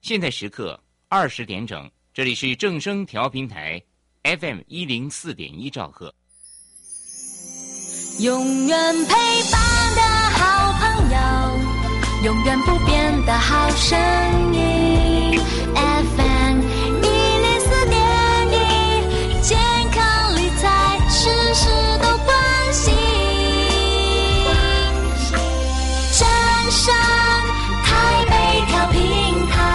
现在时刻20点整，这里是正声调频台 FM104.1兆赫。 永远陪伴的好朋友，永远不变的好声音。FM104.1，健康理财事事都关心。正声台北调频台。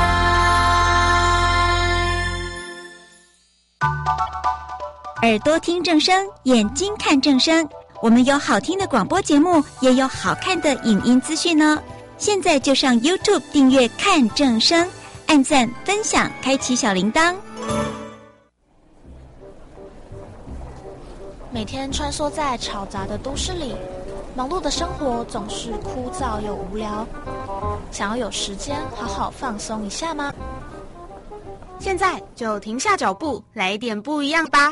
耳朵听正声，眼睛看正声。我们有好听的广播节目，也有好看的影音资讯呢。现在就上 YouTube 订阅看正声，按赞分享，开启小铃铛。 每天穿梭在嘈杂的都市里，忙碌的生活总是枯燥又无聊。想要有时间好好放松一下吗？ 现在就停下脚步，来一点不一样吧。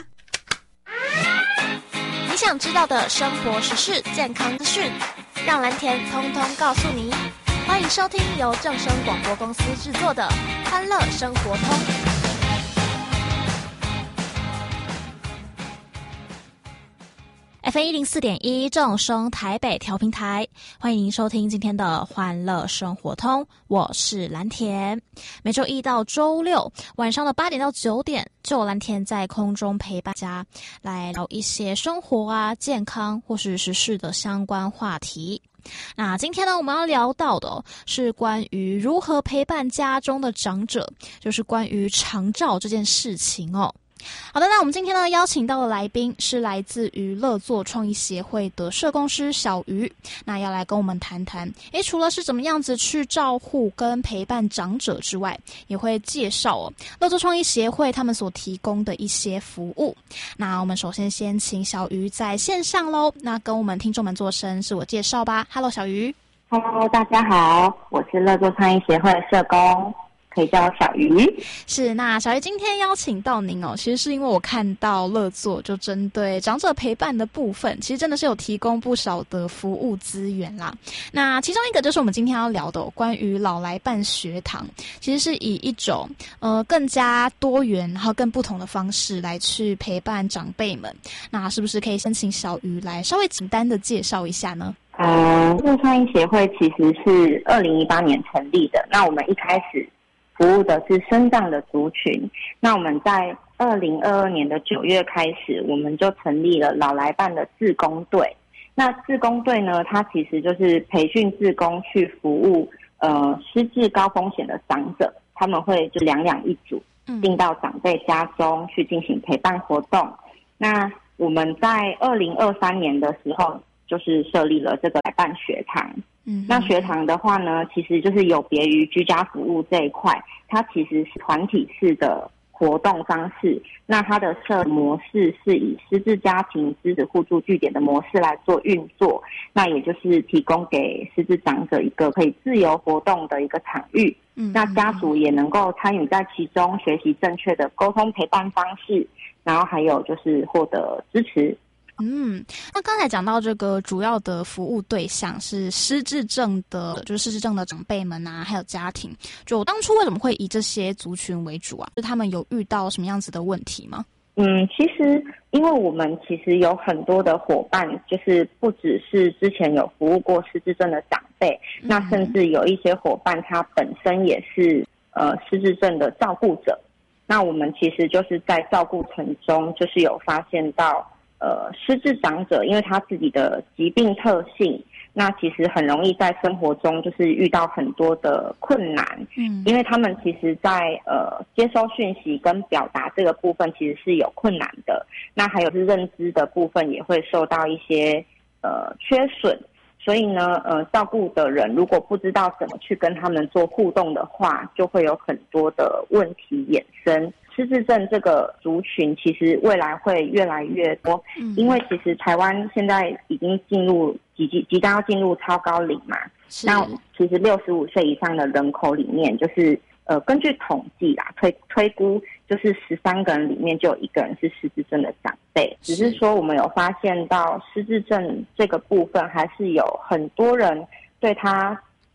你想知道的生活时事、健康资讯，让蓝田通通告诉你。欢迎收听由正声广播公司制作的《欢乐生活通》。FM104.1正声台北调频台，欢迎收听今天的欢乐生活通，我是蓝田。每周一到周六晚上的8点到9点，就有蓝田在空中陪伴大家来聊一些生活啊、健康或是时事的相关话题。那今天呢，我们要聊到的是关于如何陪伴家中的长者，就是关于长照这件事情哦。好的，那我们今天呢邀请到的来宾是来自于乐作创意协会的社工师小鱼，那要来跟我们谈谈，除了是怎么样子去照护跟陪伴长者之外，也会介绍乐作创意协会他们所提供的一些服务。那我们首先先请小鱼在线上咯，那跟我们听众们做声自我介绍吧。 Hello 小鱼。 Hello 大家好，我是乐作创意协会社工，可以叫我小鱼。 是，那小鱼今天邀请到您其实是因为我看到乐作就针对长者陪伴的部分，其实真的是有提供不少的服务资源啦。那其中一个就是我们今天要聊的关于老来伴学堂，其实是以一种更加多元然后更不同的方式来去陪伴长辈们。那是不是可以先请小鱼来稍微简单的介绍一下呢？ 乐作创意协会其实是2018年成立的，那我们一开始服务的是身障的族群。那我们在2022年的9月开始，我们就成立了老来伴的志工队。那志工队呢，它其实就是培训志工去服务失智高风险的长者，他们会就2两一组进到长辈家中去进行陪伴活动。那我们在2023年的时候就是设立了这个来伴学堂。那学堂的话呢，其实就是有别于居家服务这一块，它其实是团体式的活动方式。那它的设模式是以失智家庭支持互助据点的模式来做运作，那也就是提供给失智长者一个可以自由活动的一个场域。那家属也能够参与在其中，学习正确的沟通陪伴方式，然后还有就是获得支持。 那刚才讲到这个主要的服务对象是失智症的，就是失智症的长辈们啊，还有家庭。就当初为什么会以这些族群为主啊？就是他们有遇到什么样子的问题吗？ 其实因为我们其实有很多的伙伴，就是不只是之前有服务过失智症的长辈，那甚至有一些伙伴他本身也是失智症的照顾者。那我们其实就是在照顾程中，就是有发现到失智长者因为他自己的疾病特性，那其实很容易在生活中就是遇到很多的困难。因为他们其实在接收讯息跟表达这个部分其实是有困难的，那还有是认知的部分也会受到一些缺损。所以呢照顾的人如果不知道怎么去跟他们做互动的话，就会有很多的问题衍生。失智症这个族群其实未来会越来越多，因为其实台湾现在已经进入即将要进入超高龄嘛。那其实65岁以上的人口里面，就是根据统计啦，推估就是13个人里面就有1个人是失智症的长辈。只是说我们有发现到失智症这个部分还是有很多人对他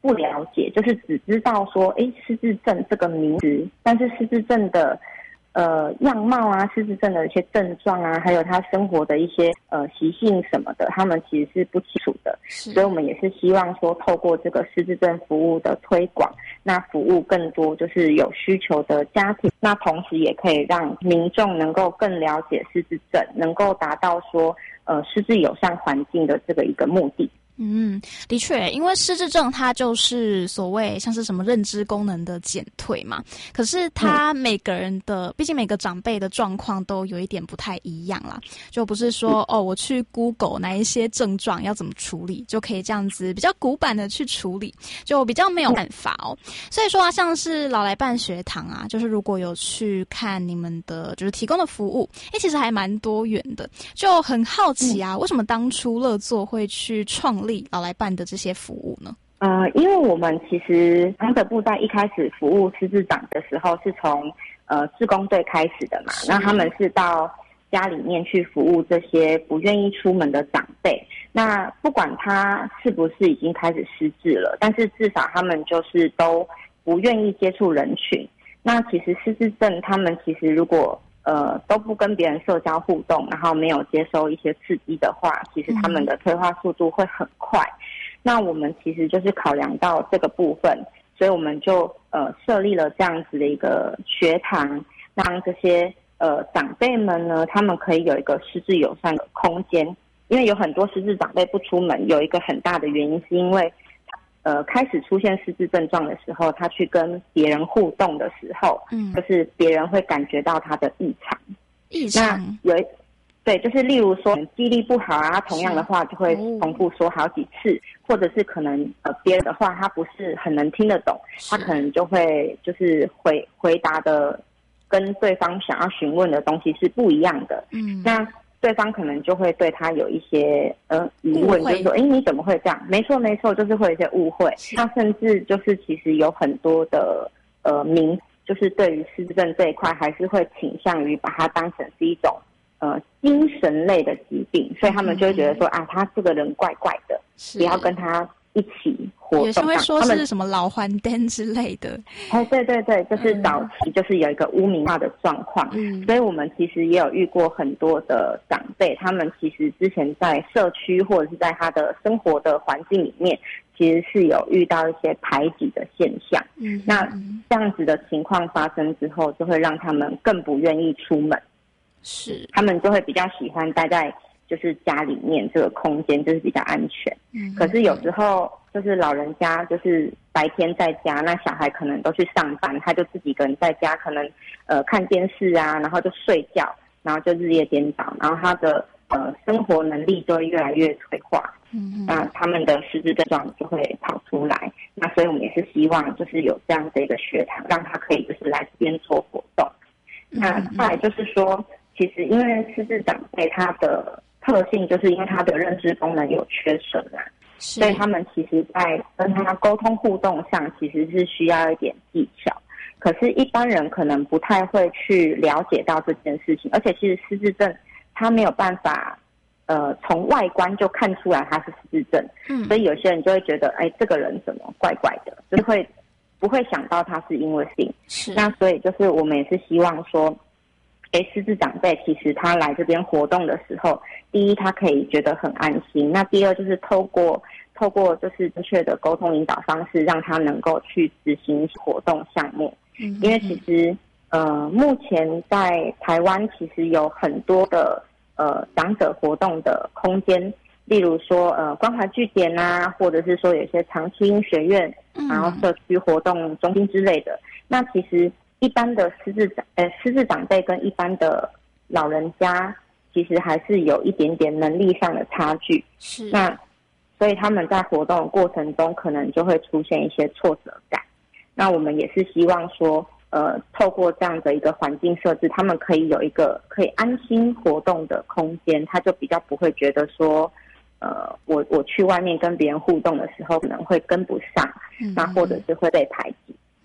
不了解，就是只知道说失智症这个名词，但是失智症的样貌啊，失智症的一些症状啊，还有他生活的一些习性什么的，他们其实是不清楚的。所以我们也是希望说，透过这个失智症服务的推广，那服务更多就是有需求的家庭，那同时也可以让民众能够更了解失智症，能够达到说失智友善环境的这个一个目的。 的确，因为失智症它就是所谓像是什么认知功能的减退嘛，可是他每个人的，毕竟每个长辈的状况都有一点不太一样啦，就不是说我去 Google 哪一些症状要怎么处理就可以这样子比较古板的去处理，就比较没有办法哦。所以说啊，像是老来伴学堂啊，就是如果有去看你们的就是提供的服务，其实还蛮多元的，就很好奇啊，为什么当初乐作会去创立老来伴的这些服务呢？ 因为我们其实长者部在一开始服务失智长的时候，是从志工队开始的嘛，那他们是到家里面去服务这些不愿意出门的长辈。那不管他是不是已经开始失智了，但是至少他们就是都不愿意接触人群。那其实失智症他们其实如果都不跟别人社交互动，然后没有接收一些刺激的话，其实他们的退化速度会很快。那我们其实就是考量到这个部分，所以我们就设立了这样子的一个学堂，让这些长辈们呢，他们可以有一个失智友善的空间。因为有很多失智长辈不出门，有一个很大的原因是因为开始出现失智症状的时候，他去跟别人互动的时候，就是别人会感觉到他的异常。那对，就是例如说记忆力不好啊，同样的话就会重复说好几次，或者是可能别人的话他不是很能听得懂，他可能就会就是回答的跟对方想要询问的东西是不一样的。那对方可能就会对他有一些疑问，就是说你怎么会这样？没错，就是会有一些误会。那甚至就是其实有很多的就是对于失智症这一块还是会倾向于把它当成是一种精神类的疾病，所以他们就会觉得说他这个人怪怪的，不要跟他一起活动。 有些会说是什么老还灯之类的。 对，就是早期就是有一个污名化的状况。所以我们其实也有遇过很多的长辈，他们其实之前在社区或者是在他的生活的环境里面，其实是有遇到一些排挤的现象。那这样子的情况发生之后，就会让他们更不愿意出门。是，他们就会比较喜欢待在就是家里面这个空间，就是比较安全。可是有时候就是老人家就是白天在家，那小孩可能都去上班，他就自己一个人在家，可能看电视啊，然后就睡觉，然后就日夜颠倒，然后他的生活能力就会越来越退化。那他们的失智症状就会跑出来。那所以我们也是希望就是有这样的一个学堂，让他可以就是来这边做活动。那再来就是说，其实因为失智长辈他的特性就是因为他的认知功能有缺损啊，所以他们其实在跟他沟通互动上其实是需要一点技巧。可是一般人可能不太会去了解到这件事情，而且其实失智症他没有办法从外观就看出来他是失智症。所以有些人就会觉得这个人怎么怪怪的，就是不会想到他是因为病。那所以就是我们也是希望说失智长辈其实他来这边活动的时候，第一他可以觉得很安心，那第二就是透过就是正确的沟通引导方式，让他能够去执行活动项目。因为其实目前在台湾其实有很多的长者活动的空间，例如说关怀据点啊，或者是说有些长青学院，然后社区活动中心之类的。那其实一般的失智长辈跟一般的老人家其实还是有一点点能力上的差距。那所以他们在活动的过程中可能就会出现一些挫折感。那我们也是希望说透过这样的一个环境设置，他们可以有一个可以安心活动的空间，他就比较不会觉得说我去外面跟别人互动的时候可能会跟不上，那或者是会被排挤。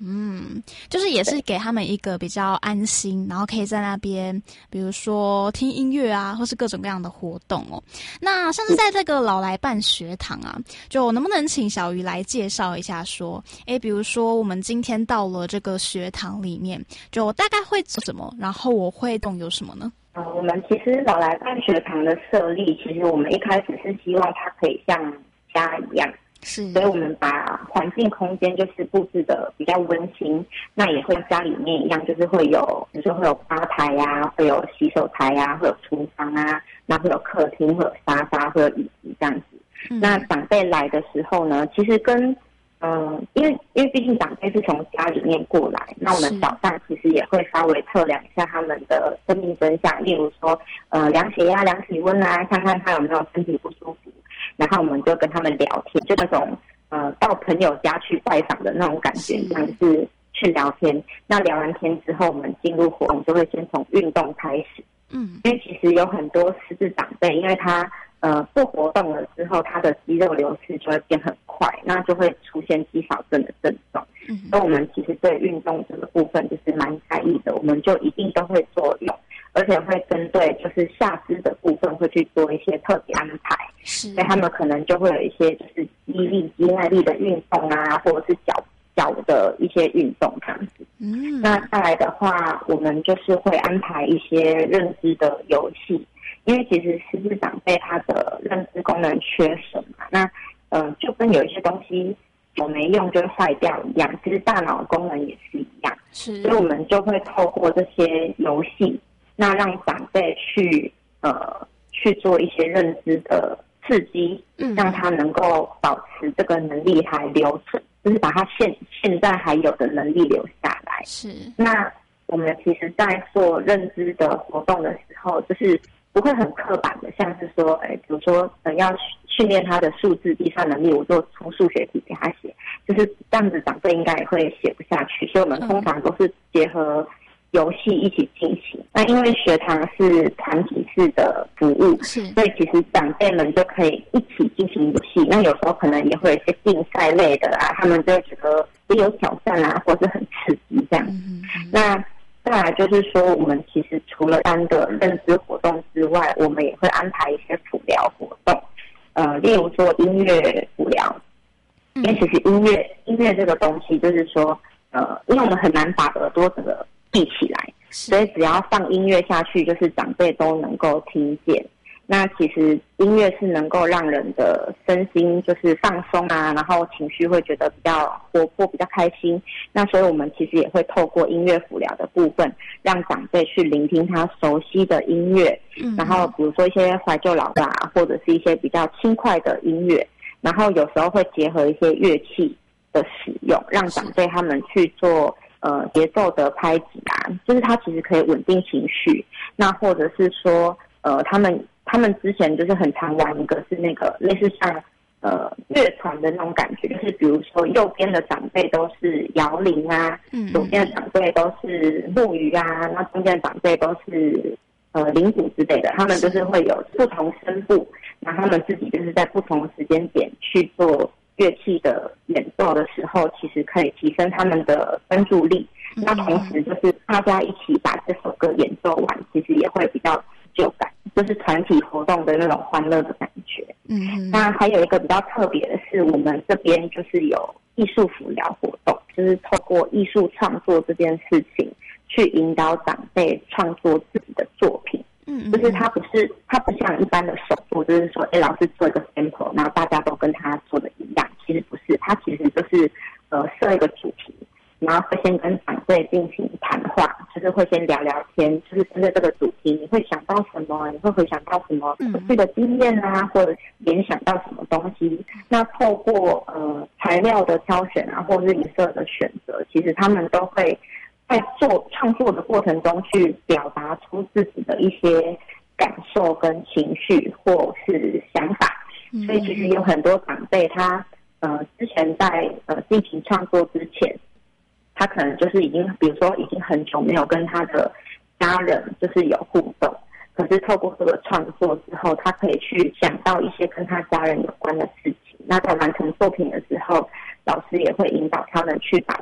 就是也是给他们一个比较安心，然后可以在那边比如说听音乐啊，或是各种各样的活动哦。那像是在这个老来办学堂啊，就能不能请小鱼来介绍一下说，比如说我们今天到了这个学堂里面，就大概会做什么，然后我会动有什么呢？ 我们其实老来办学堂的设立，其实我们一开始是希望它可以像家一样， 是， 所以我们把环境空间就是布置的比较温馨，那也会家里面一样，就是会有，比如说会有吧台啊，会有洗手台啊，会有厨房啊，那会有客厅，会有沙发，会有椅子这样子。那长辈来的时候呢，其实跟因为毕竟长辈是从家里面过来，那我们早上其实也会稍微测量一下他们的生命真相，例如说量血压、量体温啊，看看他有没有身体不舒服，然后我们就跟他们聊天，就那种到朋友家去拜访的那种感觉，像是去聊天。那聊完天之后，我们进入活动就会先从运动开始。因为其实有很多失智长辈，因为他做活动了之后，他的肌肉流失就会变很快，那就会出现肌少症的症状。所以我们其实对运动这个部分就是蛮在意的，我们就一定都会做用，而且会针对就是下肢的部分会去做一些特别安排。所以他们可能就会有一些就是肌力、肌耐力的运动啊，或者是脚的一些运动这样子。那再来的话，我们就是会安排一些认知的游戏，因为其实失智长辈他的认知功能缺损嘛，那就跟有一些东西有没用就会坏掉一样，其实大脑功能也是一样。所以我们就会透过这些游戏，那让长辈去做一些认知的刺激，让他能够保持这个能力还留存，就是把他现在还有的能力留下来。是。那我们其实在做认知的活动的时候，就是不会很刻板的，像是说，比如说要训练他的数字计算能力，我就出数学题给他写，就是这样子，长辈应该也会写不下去。所以我们通常都是结合游戏一起进行。那因为学堂是团体式的服务，所以其实长辈们就可以一起进行游戏。那有时候可能也会有一些竞赛类的啊，他们就会觉得也有挑战啊，或是很刺激这样。那再来就是说，我们其实除了单的认知活动之外，我们也会安排一些辅疗活动，例如说音乐辅疗。因为其实音乐这个东西，就是说，因为我们很难把耳朵整个闭起来，所以只要放音乐下去，就是长辈都能够听见。那其实音乐是能够让人的身心就是放松啊，然后情绪会觉得比较活泼、比较开心。那所以我们其实也会透过音乐辅疗的部分，让长辈去聆听他熟悉的音乐，然后比如说一些怀旧老歌啊，或者是一些比较轻快的音乐，然后有时候会结合一些乐器的使用，让长辈他们去做节奏的拍击啊，就是他其实可以稳定情绪。那或者是说他们之前就是很常玩一个是那个类似像乐团的那种感觉，就是比如说右边的长辈都是摇铃啊，左边的长辈都是木鱼啊，那中间的长辈都是铃鼓之类的，他们就是会有不同声部，那他们自己就是在不同时间点去做乐器的演奏的时候，其实可以提升他们的专注力。那同时就是大家一起把这首歌演奏完，其实也会比较就感，就是团体活动的那种欢乐的感觉。那还有一个比较特别的是，我们这边就是有艺术辅疗活动，就是透过艺术创作这件事情，去引导长辈创作自己的作品。就是它不像一般的手作，就是说，老师做一个 sample， 然后大家都跟他做的一样。其实不是，它其实就是设一个主题，然后会先跟长辈进行谈话，就是会先聊聊天，就是针对这个主题，你会想到什么？你会回想到什么过去的经验啊，或者联想到什么东西？那透过材料的挑选啊，或者是颜色的选择，其实他们都会在创作的过程中去表达出自己的一些感受跟情绪或是想法。所以其实有很多长辈他之前在进行创作之前，他可能就是已经比如说已经很久没有跟他的家人就是有互动，可是透过这个创作之后，他可以去想到一些跟他家人有关的事情。那在完成作品的时候，老师也会引导他们去把这个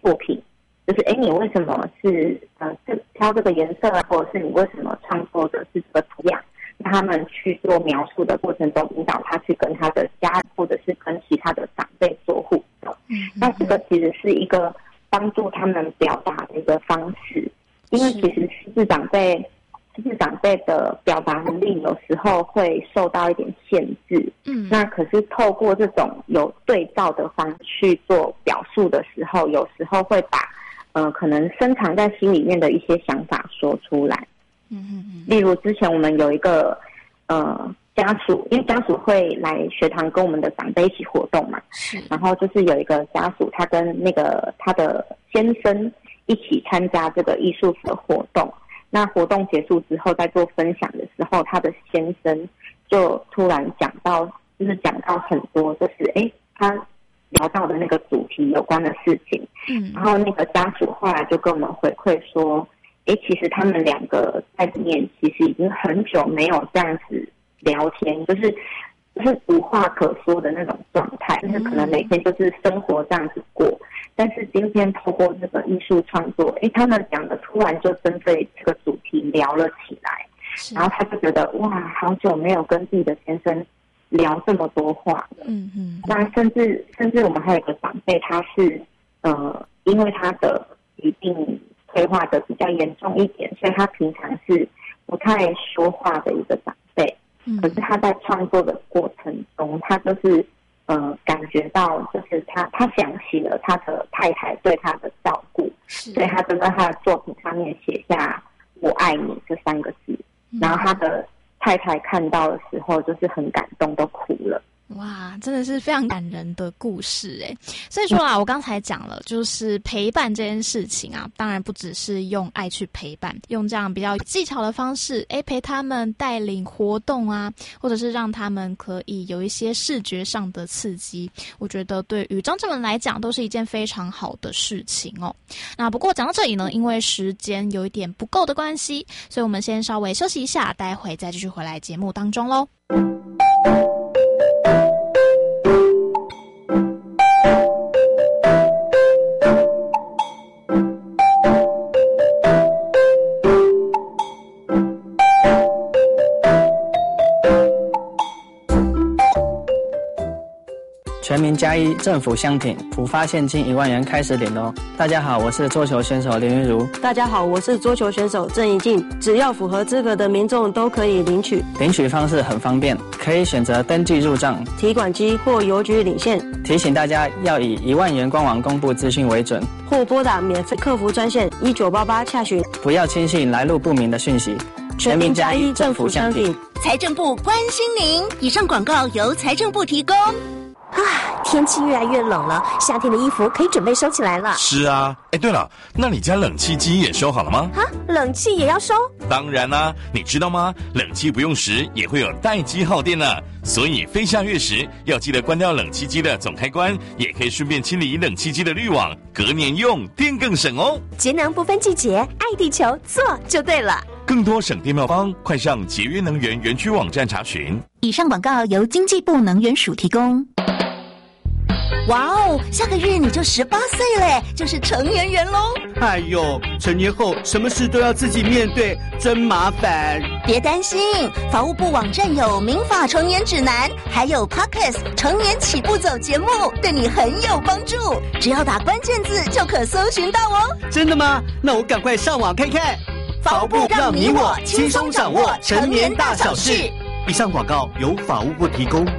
作品，就是你为什么是挑这个颜色啊，或者是你为什么创作的是这个图样，让他们去做描述的过程中，引导他去跟他的家人或者是跟其他的长辈做互动。那这个其实是一个帮助他们表达的一个方式，因为其实失智长辈的表达能力有时候会受到一点限制，那可是透过这种有对照的方式去做表述的时候，有时候会把可能深藏在心里面的一些想法说出来。例如之前我们有一个家属，因为家属会来学堂跟我们的长辈一起活动嘛，然后就是有一个家属，他跟他的先生一起参加这个艺术的活动。那活动结束之后，在做分享的时候，他的先生就突然讲到很多，就是他聊到的那个主题有关的事情。然后那个家属后来就跟我们回馈说，其实他们两个在里面其实已经很久没有这样子聊天，就是无话可说的那种状态，就是可能每天就是生活这样子过。但是今天透过这个艺术创作，他们讲的突然就针对这个主题聊了起来，然后他就觉得哇，好久没有跟自己的先生聊这么多话了。那甚至我们还有一个长辈，他是因为他的疾病退化的比较严重一点，所以他平常是不太说话的一个长辈。可是他在创作的过程中，他就是感觉到就是他想起了他的太太对他的照顾，所以他就在他的作品上面写下我爱你这3个字，然后他的太太看到的时候就是很感动，都哭了。 哇，真的是非常感人的故事诶。所以说啦，我刚才讲了，就是陪伴这件事情啊，当然不只是用爱去陪伴，用这样比较技巧的方式，陪他们带领活动啊，或者是让他们可以有一些视觉上的刺激，我觉得对于长者们来讲都是一件非常好的事情哦。那不过讲到这里呢，因为时间有一点不够的关系，所以我们先稍微休息一下，待会再继续回来节目当中咯。 全民加一，政府相挺，普发现金1万元开始领哦。大家好，我是桌球选手林云如。 大家好，我是桌球选手郑怡静。只要符合资格的民众都可以领取。 领取方式很方便，可以选择登记入账、 提款机或邮局领现。 提醒大家要以1万元官网公布资讯为准， 或拨打免费客服专线1988洽询。 不要轻信来路不明的讯息。全民加一，政府相挺。 财政部关心您。以上广告由财政部提供。 天气越来越冷了，夏天的衣服可以准备收起来了。 是啊，对了，那你家冷气机也收好了吗？ 冷气也要收？ 当然啦，你知道吗？冷气不用时也会有待机耗电呢，所以非下月时要记得关掉冷气机的总开关，也可以顺便清理冷气机的滤网，隔年用电更省哦。 节能不分季节，爱地球，做就对了。 更多省电妙方，快上节约能源园区网站查询。 以上广告由经济部能源署提供。哇哦，下个月你就18岁嘞，就是成年人咯。 哎呦，成年后什么事都要自己面对，真麻烦。 别担心，法务部网站有民法成年指南，还有 Podcast 成年起步走节目，对你很有帮助。只要打关键字就可搜寻到哦。 真的吗？那我赶快上网看看。 法务部让你我轻松掌握成年大小事。 以上广告由法务部提供。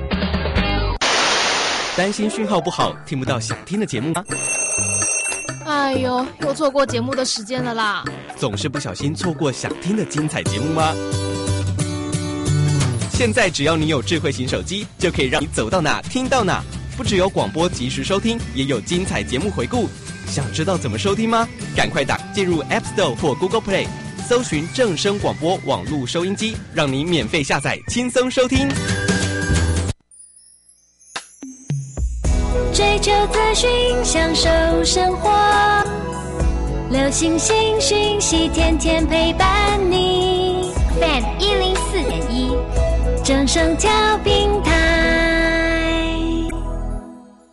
担心讯号不好，听不到想听的节目吗？ 哎呦，又错过节目的时间了啦！ 总是不小心错过想听的精彩节目吗？现在只要你有智慧型手机，就可以让你走到哪听到哪。不只有广播及时收听，也有精彩节目回顾。想知道怎么收听吗？赶快进入 App Store 或 Google Play， 搜寻正声广播网络收音机，让你免费下载，轻松收听。 追求资讯，享受生活，流行新讯息，天天陪伴你。FM 104.1，正声调频台。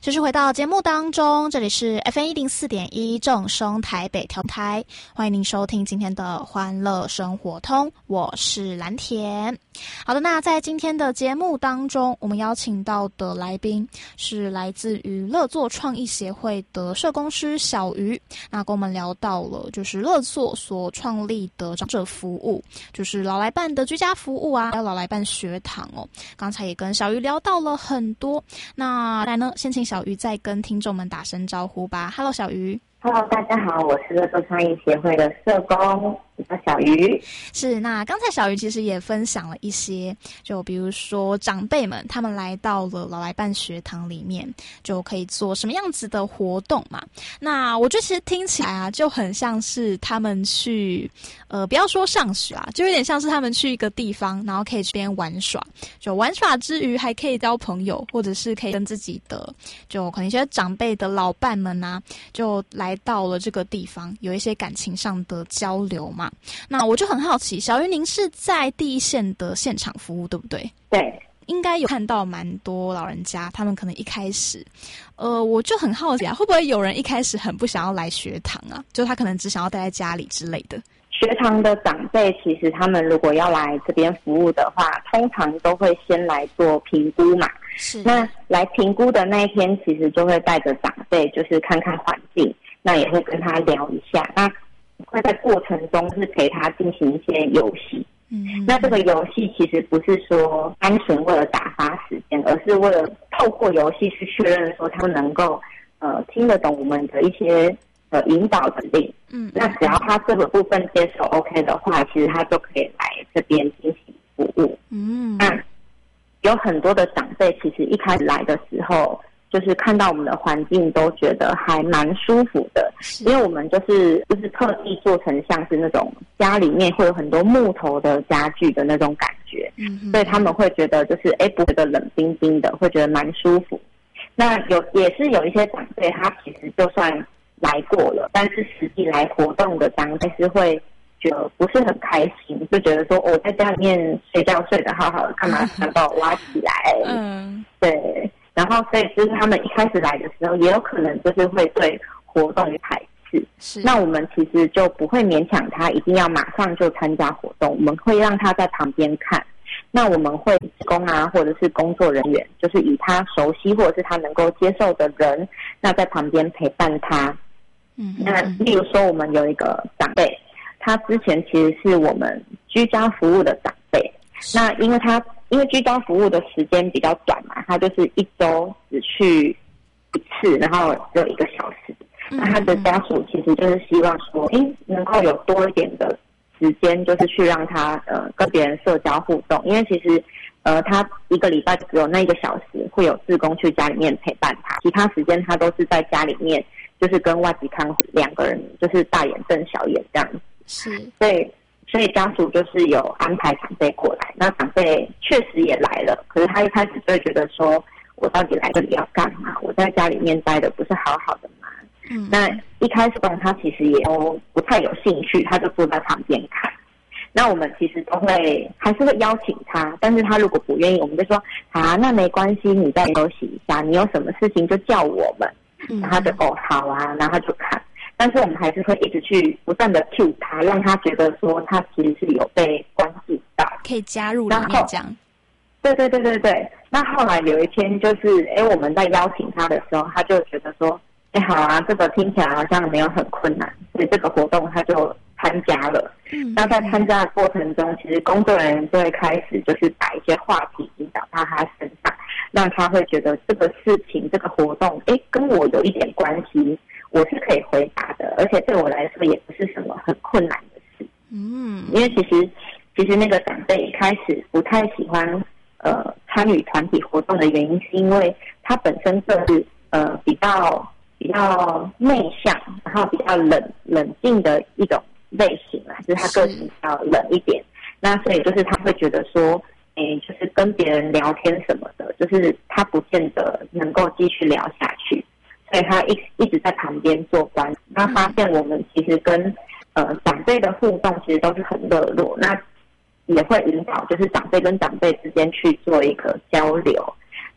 继续回到节目当中，这里是 FM104.1 正声台北调台，欢迎您收听今天的欢乐生活通，我是蓝田。好的，那在今天的节目当中，我们邀请到的来宾是来自于乐作创意协会的社工师小鱼，那跟我们聊到了就是乐作所创立的长者服务，就是老来伴的居家服务啊，还有老来伴学堂哦。刚才也跟小鱼聊到了很多，那来呢，先请小鱼再跟听众们打声招呼吧。Hello， 小鱼。 Hello， 大家好，我是乐作创意协会的社工，我叫小鱼。 是，那刚才小鱼其实也分享了一些，就比如说长辈们他们来到了老来伴学堂里面，就可以做什么样子的活动嘛？那我觉得其实听起来啊，就很像是他们去，不要说上学啊，就有点像是他们去一个地方，然后可以去边玩耍，就玩耍之余还可以交朋友，或者是可以跟自己的，就可能一些长辈的老伴们啊，就来到了这个地方，有一些感情上的交流嘛。那我就很好奇，小鱼您是在第一线的现场服务，对不对？ 对， 应该有看到蛮多老人家，他们可能一开始，我就很好奇啊，会不会有人一开始很不想要来学堂啊？就他可能只想要待在家里之类的。 学堂的长辈其实他们如果要来这边服务的话，通常都会先来做评估嘛。 是。 那来评估的那一天，其实就会带着长辈，就是看看环境，那也会跟他聊一下。那会在过程中是陪他进行一些游戏。那这个游戏其实不是说单纯为了打发时间，而是为了透过游戏去确认说他们能够听得懂我们的一些引导指令。那只要他这个部分接受 OK 的话，其实他就可以来这边进行服务。那有很多的长辈其实一开始来的时候，就是看到我们的环境都觉得还蛮舒服的，因为我们就是特地做成像是那种家里面会有很多木头的家具的那种感觉，所以他们会觉得就是不觉得冷冰冰的，会觉得蛮舒服。那也是有一些长辈他其实就算来过了，但是实际来活动的当天是会觉得不是很开心，就觉得说我在家里面睡觉睡得好好的，干嘛想把我挖起来？对。然后，所以就是他们一开始来的时候，也有可能就是会对活动排斥。那我们其实就不会勉强他一定要马上就参加活动，我们会让他在旁边看。那我们会职工啊，或者是工作人员，就是以他熟悉或者是他能够接受的人，那在旁边陪伴他。那例如说，我们有一个长辈，他之前其实是我们居家服务的长辈。那因为居家服务的时间比较短嘛，他就是一周只去一次，然后只有1个小时。那他的家属其实就是希望说，能够有多一点的时间，就是去让他跟别人社交互动。因为其实他1个礼拜只有那1个小时会有志工去家里面陪伴他，其他时间他都是在家里面，就是跟外籍看护2个人就是大眼瞪小眼这样子。 是， 所以家属就是有安排长辈过来，那长辈确实也来了，可是他一开始就会觉得说，我到底来这里要干嘛？我在家里面待的不是好好的吗？那一开始他其实也都不太有兴趣，他就坐在旁边看。那我们其实都会还是会邀请他，但是他如果不愿意，我们就说那没关系，你再休息一下，你有什么事情就叫我们。然后他就好啊，然后他就看。但是我们还是会一直去不断的 cue 他，让他觉得说他其实是有被关注到， 可以加入里面这样。 对。那后来有一天就是我们在邀请他的时候，他就觉得说好啊，这个听起来好像没有很困难，所以这个活动他就参加了。那在参加的过程中，其实工作人员就会开始就是把一些话题引导到他身上，让他会觉得这个事情这个活动跟我有一点关系，我是可以回答的，而且对我来说也不是什么很困难的事。因为其实那个长辈一开始不太喜欢参与团体活动的原因，是因为他本身就是比较内向，然后比较冷静的一种类型啦，就是他个性比较冷一点。那所以就是他会觉得说，就是跟别人聊天什么的，就是他不见得能够继续聊下去。所以他一直在旁边做观察，他发现我们其实跟长辈的互动其实都是很热络，那也会引导就是长辈跟长辈之间去做一个交流。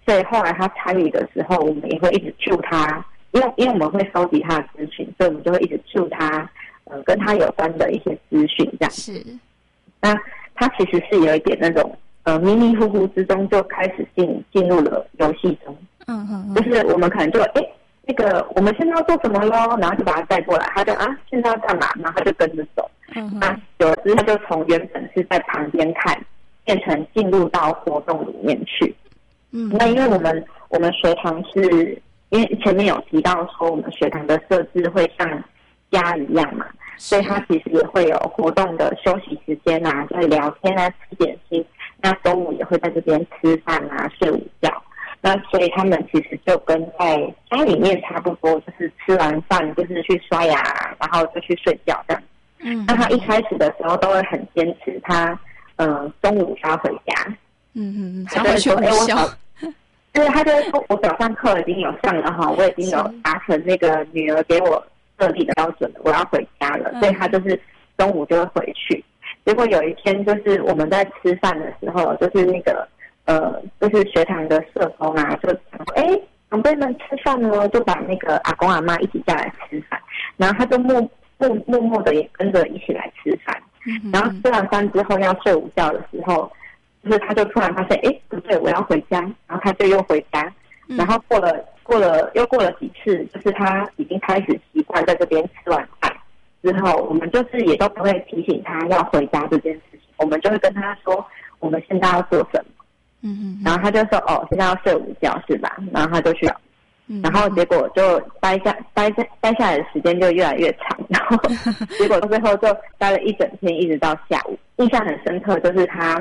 所以后来他参与的时候，我们也会一直助他，因为我们会收集他的资讯，所以我们就会一直助他，跟他有关的一些资讯这样。 是， 那他其实是有一点那种迷迷糊糊之中就开始进入了游戏中。就是我们可能就那个我们现在要做什么咯，然后就把他带过来，他就现在要干嘛，然后他就跟着走。那有之他就从原本是在旁边看，变成进入到活动里面去。那因为我们学堂是因为前面有提到说我们学堂的设置会像家一样嘛，所以他其实也会有活动的休息时间啊，就会聊天啊，吃点心。那中午也会在这边吃饭啊，睡午觉。那所以他们其实就跟在家里面差不多，就是吃完饭就是去刷牙，然后就去睡觉这样。那他一开始的时候都会很坚持，他中午就要回家。 他会去学校。 对，他就会说我早上课已经有上了哈，我已经有达成那个女儿给我设立的标准了，我要回家了，所以他就是中午就会回去。结果有一天就是我们在吃饭的时候，就是那个就是学堂的社工啊，就讲说长辈们吃饭了，就把那个阿公阿嬷一起叫来吃饭，然后他就默默的也跟着一起来吃饭。然后吃完饭之后要睡午觉的时候，就是他就突然发现不对，我要回家，然后他就又回家。然后过了几次，就是他已经开始习惯在这边吃完饭之后，我们就是也都不会提醒他要回家这件事情，我们就会跟他说我们现在要做什么。然后他就说现在要睡午觉是吧？然后他就去，然后结果就待下来的时间就越来越长，然后结果最后就待了一整天，一直到下午。印象很深刻，就是他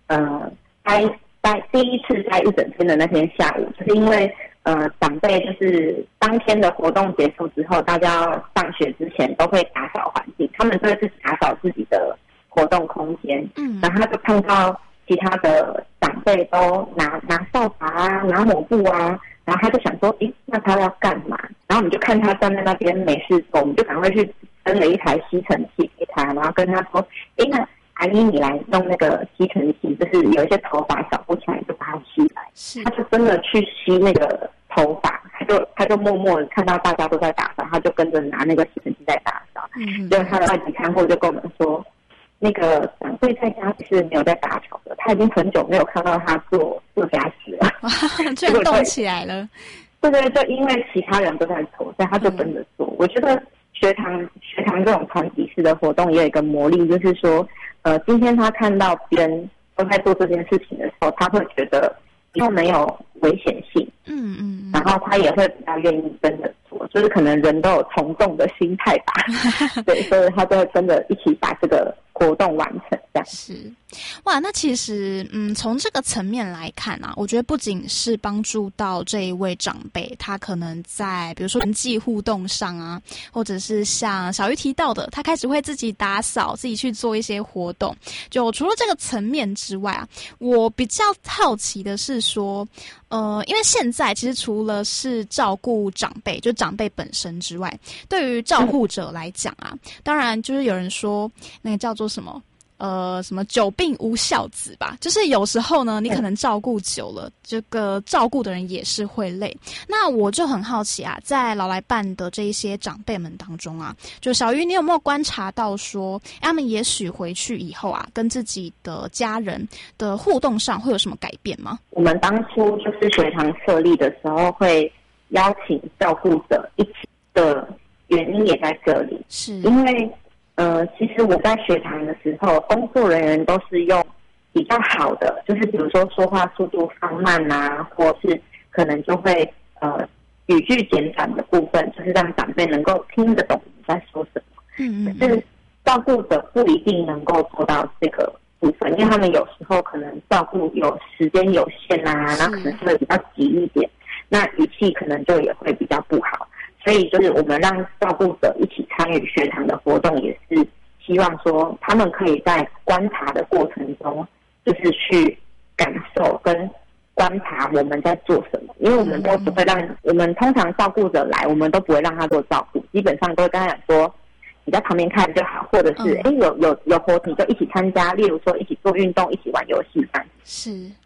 待第一次待一整天的那天下午，就是因为长辈就是当天的活动结束之后，大家要上学之前都会打扫环境，他们都会自己打扫自己的活动空间。然后他就看到其他的长辈都拿扫把啊，拿抹布啊，然后他就想说那他要干嘛？然后我们就看他站在那边没事做，我们就赶快去分了一台吸尘器给他，然后跟他说那阿姨你来用那个吸尘器，就是有一些头发扫不起来就把它吸来。他就真的去吸那个头发，他就默默的看到大家都在打扫，他就跟着拿那个吸尘器在打扫。结果他的外籍看护就跟我们说，那个长辈在家是没有在打扫的，他已经很久没有看到他做家事了。 居然动起来了。 对，就因为其他人都在做，所以他就跟着做。我觉得学堂这种团体式的活动也有一个魔力，就是说今天他看到别人都在做这件事情的时候，他会觉得又没有危险性。然后他也会比较愿意跟着做，就是可能人都有从众的心态吧。对，所以他就会跟着一起把这个活动完成，这样。 是，哇，那其实从这个层面来看啊，我觉得不仅是帮助到这一位长辈，他可能在比如说人际互动上啊，或者是像小鱼提到的，他开始会自己打扫，自己去做一些活动。就除了这个层面之外啊，我比较好奇的是说，因为现在其实除了是照顾长辈，就长辈本身之外，对于照护者来讲啊，当然就是有人说那个叫做什么久病无孝子吧，就是有时候呢，你可能照顾久了，这个照顾的人也是会累。那我就很好奇啊，在老来伴的这一些长辈们当中啊，就小鱼，你有没有观察到说，他们也许回去以后啊，跟自己的家人的互动上会有什么改变吗？ 我们当初就是学堂设立的时候，会邀请照顾者一起的原因也在这里，是因为其实我在学堂的时候，工作人员都是用比较好的，就是比如说说话速度放慢啊，或是可能就会语句简短的部分，就是让长辈能够听得懂你在说什么。可是照顾者不一定能够做到这个部分，因为他们有时候可能照顾有时间有限啊，然后可能是会比较急一点，那语气可能就也会比较不好。所以就是我们让照顾者一起参与学堂的活动，也是希望说他们可以在观察的过程中，就是去感受跟观察我们在做什么。因为我们都不会让我们通常照顾者来，我们都不会让他做照顾，基本上都会跟他讲说你在旁边看就好，或者是有活动就一起参加，例如说一起做运动，一起玩游戏这样。 是。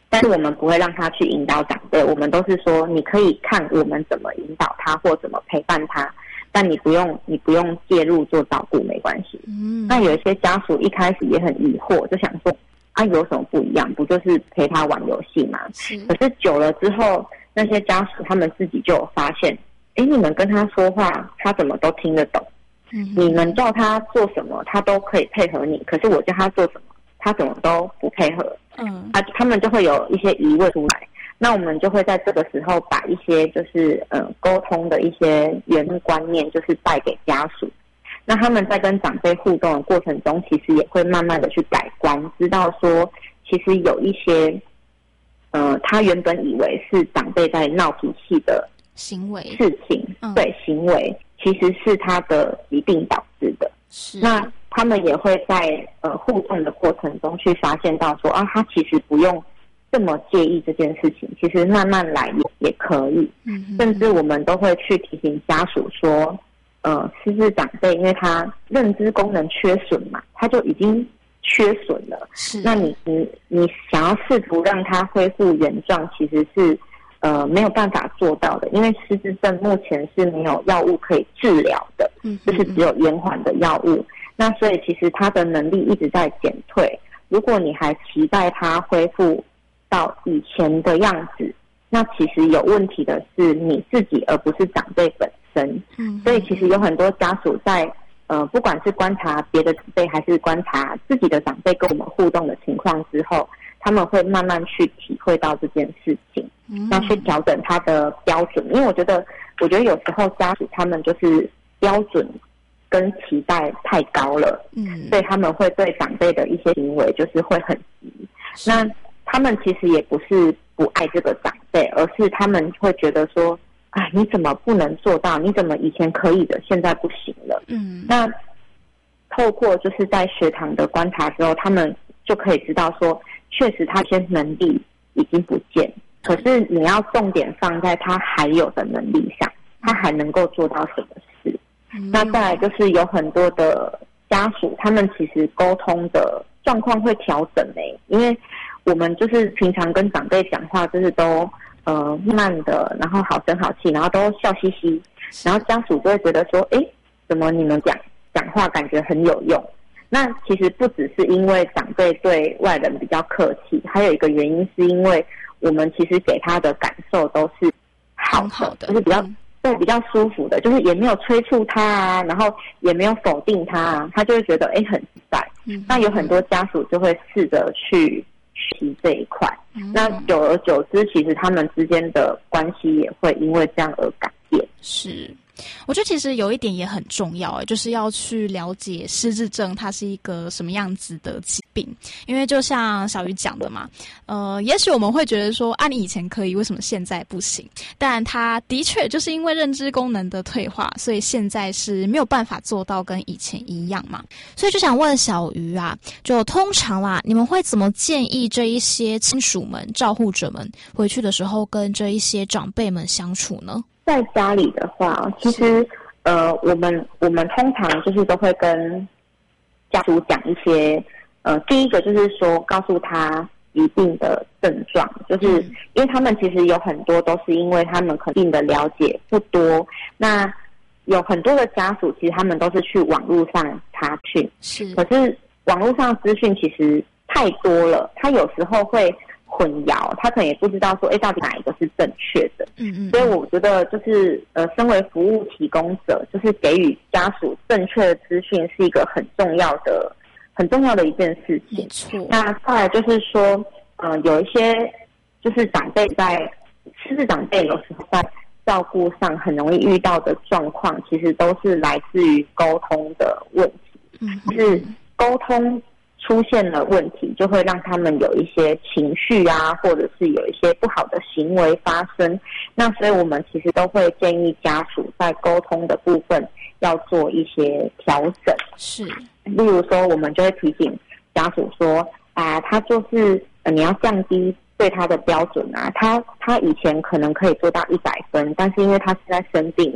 但是我们不会让他去引导长辈，我们都是说你可以看我们怎么引导他或怎么陪伴他，但你不用介入做照顾，没关系。那有一些家属一开始也很疑惑，就想说有什么不一样？不就是陪他玩游戏吗？可是久了之后，那些家属他们自己就有发现，你们跟他说话，他怎么都听得懂。你们叫他做什么，他都可以配合你。可是我叫他做什么，他怎么都不配合。他们就会有一些疑问出来。那我们就会在这个时候把一些就是沟通的一些原观念，就是带给家属。那他们在跟长辈互动的过程中，其实也会慢慢的去改观，知道说其实有一些他原本以为是长辈在闹脾气的行为事情，对行为其实是他的疾病导致的。那他们也会在互动的过程中去发现到说他其实不用这么介意这件事情，其实慢慢来也可以。甚至我们都会去提醒家属说失智长辈因为他认知功能缺损嘛，他就已经缺损了。那你想要试图让他恢复原状，其实是没有办法做到的，因为失智症目前是没有药物可以治疗的，就是只有延缓的药物。那所以其实他的能力一直在减退，如果你还期待他恢复到以前的样子，那其实有问题的是你自己，而不是长辈本身。所以其实有很多家属在不管是观察别的长辈还是观察自己的长辈跟我们互动的情况之后，他们会慢慢去体会到这件事情，要去调整他的标准。因为我觉得有时候家属他们就是标准跟期待太高了，所以他们会对长辈的一些行为就是会很急。那他们其实也不是不爱这个长辈，而是他们会觉得说你怎么不能做到？你怎么以前可以的，现在不行了？那透过就是在学堂的观察之后，他们就可以知道说，确实他一些能力已经不见，可是你要重点放在他还有的能力上，他还能够做到什么事。那再来就是有很多的家属，他们其实沟通的状况会调整因为我们就是平常跟长辈讲话，就是都慢的，然后好声好气，然后都笑嘻嘻，然后家属就会觉得说，怎么你们讲话感觉很有用？那其实不只是因为长辈对外人比较客气，还有一个原因是因为我们其实给他的感受都是好的，就是比较舒服的，就是也没有催促他然后也没有否定他他就会觉得很自在。那有很多家属就会试着去学习这一块，那久而久之，其实他们之间的关系也会因为这样而改变。 是。我觉得其实有一点也很重要就是要去了解失智症它是一个什么样子的疾病。因为就像小鱼讲的嘛，也许我们会觉得说你以前可以，为什么现在不行？但它的确就是因为认知功能的退化，所以现在是没有办法做到跟以前一样嘛。所以就想问小鱼就通常啦，你们会怎么建议这一些亲属们、照护者们回去的时候跟这一些长辈们相处呢？ 在家里的话，其实我们通常就是都会跟家属讲一些第一个就是说告诉他疾病的症状，就是因为他们其实有很多都是因为他们肯定的了解不多，那有很多的家属其实他们都是去网络上查询，可是网络上资讯其实太多了，他有时候会混淆，他可能也不知道说到底哪一个是正确的。所以我觉得就是身为服务提供者，就是给予家属正确的资讯是一个很重要的一件事情。没错。那再来就是说有一些就是长辈失智长辈有时候在照顾上很容易遇到的状况，其实都是来自于沟通的问题。就是沟通出现了问题，就会让他们有一些情绪或者是有一些不好的行为发生。那所以我们其实都会建议家属在沟通的部分要做一些调整。是，例如说我们就会提醒家属说他就是你要降低对他的标准他以前可能可以做到100分，但是因为他现在生病了，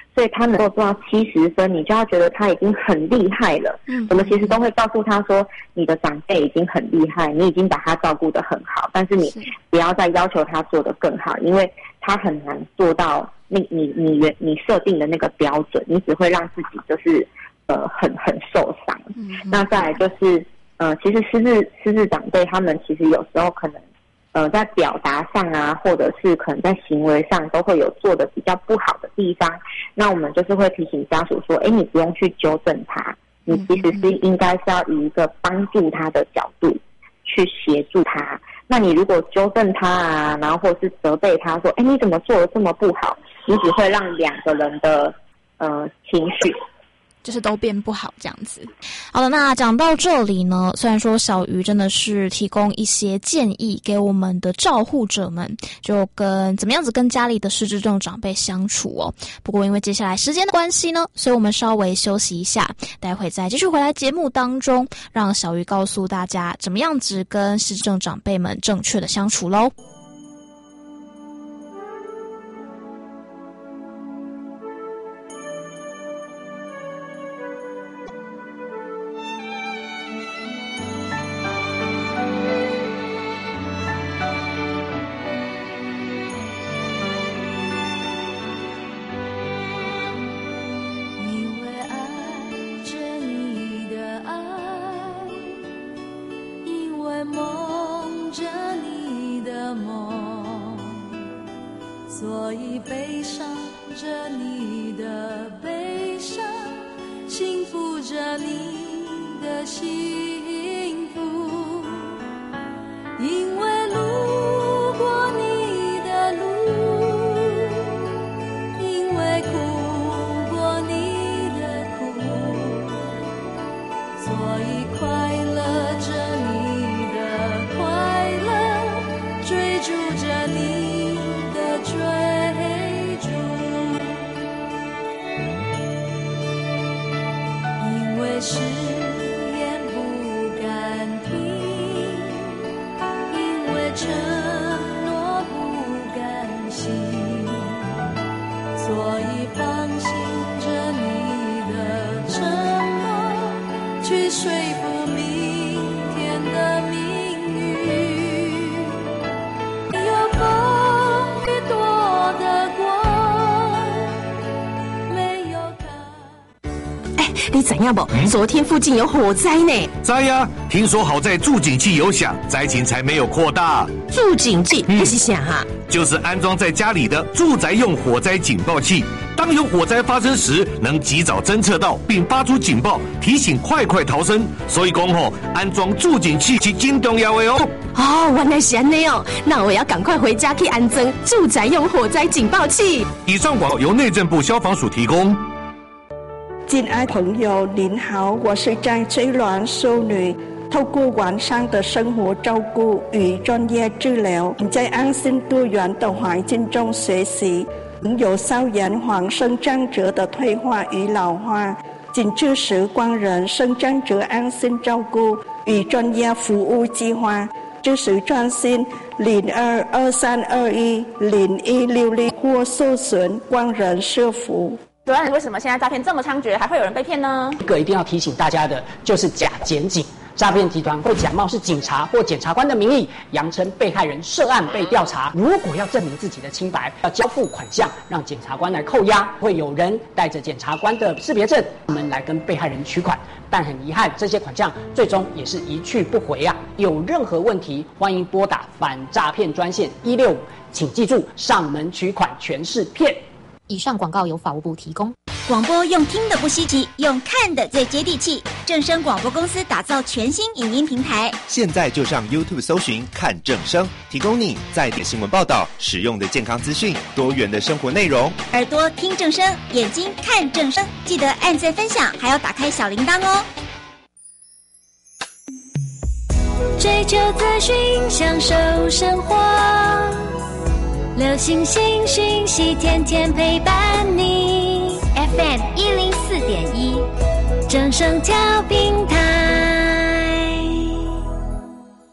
所以他能够做到70分，你就要觉得他已经很厉害了。我们其实都会告诉他说，你的长辈已经很厉害，你已经把他照顾得很好，但是你不要再要求他做得更好，因为他很难做到你设定的那个标准，你只会让自己就是很受伤。那再来就是其实失智长辈他们其实有时候可能在表达上啊，或者是可能在行为上都会有做的比较不好的地方，那我们就是会提醒家属说，你不用去纠正他，你其实是应该是要以一个帮助他的角度去协助他。那你如果纠正他啊，然后或者是责备他说，你怎么做的这么不好，你只会让两个人的情绪就是都变不好这样子。好了，那讲到这里呢，虽然说小鱼真的是提供一些建议给我们的照护者们，就跟怎么样子跟家里的失智症长辈相处哦。不过因为接下来时间的关系呢，所以我们稍微休息一下，待会再继续回来节目当中，让小鱼告诉大家怎么样子跟失智症长辈们正确的相处咯。 所以悲伤着你的悲伤，幸福着你的幸福，因为路过你的路，因为哭过你的苦，所以快乐着你的快乐，追逐着你的追逐，因为誓言不敢听，因为承诺不甘心，所以放心着你的承诺，去说服明天的命运。有风雨多的光，没有它。 你知影不？昨天附近有火灾呢。 知呀，听说好在助警器有响，灾情才没有扩大。 助警器那是啥哈？ 就是安装在家里的住宅用火灾警报器。当有火灾发生时，能及早侦测到并发出警报，提醒快逃生。所以讲吼，安装助警器是真重要的哦。 哦，原来是安尼哦，那我要赶快回家去安装住宅用火灾警报器。 以上广告由内政部消防署提供。 亲爱朋友您好，我是张翠鸾淑女。透过完善的生活照顾与专业治疗，在安心多元的环境中学习，有效延缓生长者的退化与老化。仅支持光仁生长者安心照顾与专业服务计划，支持专线0223210166或搜寻光仁社福。 主任，为什么现在诈骗这么猖獗，还会有人被骗呢？ 一个一定要提醒大家的，就是假检警。诈骗集团会假冒是警察或检察官的名义，扬称被害人涉案被调查。如果要证明自己的清白，要交付款项让检察官来扣押。会有人带着检察官的识别证，我们来跟被害人取款。但很遗憾，这些款项最终也是一去不回啊！有任何问题，欢迎拨打反诈骗专线165，请记住，上门取款全是骗。 以上广告由法务部提供。 广播用听的不稀奇，用看的最接地气。正声广播公司打造全新影音平台， 现在就上 YouTube 搜寻看正声，提供你在地新闻报道、实用的健康资讯、多元的生活内容。 耳朵听正声，眼睛看正声，记得按赞分享，还要打开小铃铛哦。 追求资讯，享受生活，流行新讯息，天天陪伴你。FM 104.1，正声调频台。